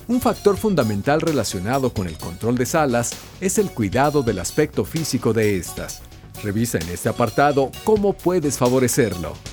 Un factor fundamental relacionado con el control de salas es el cuidado del aspecto físico de estas. Revisa en este apartado cómo puedes favorecerlo.